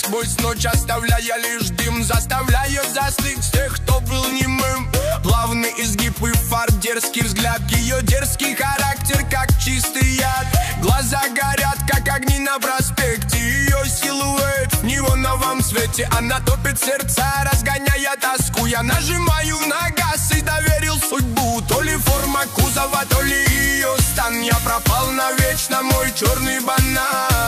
сквозь ночь, оставляя лишь дым, заставляет застыть тех, кто был немым. Плавный изгиб и фар, дерзкий взгляд, ее дерзкий характер, как чистый яд. Глаза горят, как огни на проспекте, ее силуэт в неоновом свете. Она топит сердца, разгоняя тоску. Я нажимаю на газ и доверил судьбу. То ли форма кузова, то ли ее стан. Я пропал навечно, мой черный банан.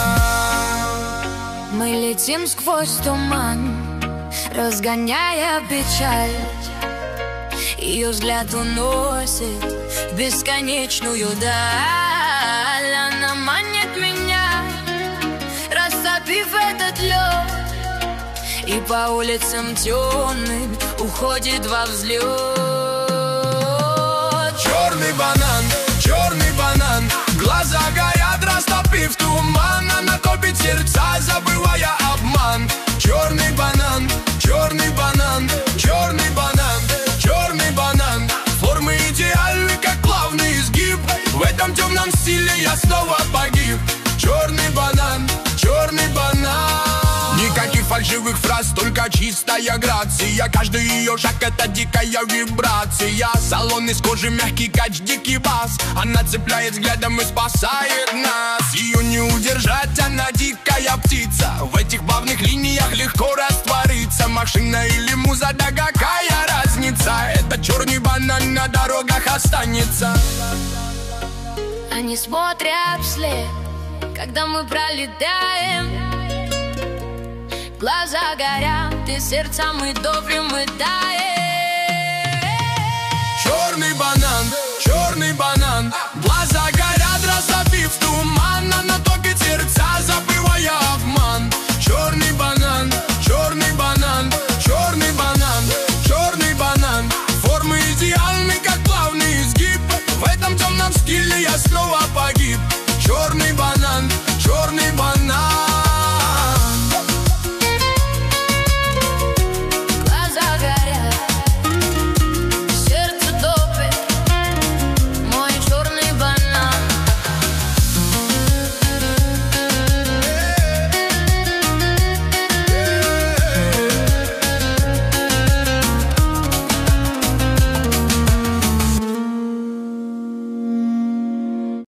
Мы летим сквозь туман, разгоняя печаль. Ее взгляд уносит в бесконечную даль. Она манит меня, растопив этот лед, и по улицам темным уходит во взлет. Черный банан, глаза горят, растопив туман. Она топит сердца, забывая обман. Черный банан, черный банан, черный банан, черный банан. Формы идеальны, как плавный изгиб. В этом темном стиле я снова погиб. Черный банан, черный банан. Никаких фальшивых фраз, только чистая грация. Каждый ее шаг — это дикая вибрация. Салон из кожи, мягкий кач, дикий бас. Она цепляет взглядом и спасает нас. Ее не удержать, она дикая птица. В этих плавных линиях легко раствориться. Машина или муза, да какая разница? Это черный банан на дорогах останется. Они смотрят вслед, когда мы пролетаем. Глаза горят, и сердца мы топим, мы таем. Черный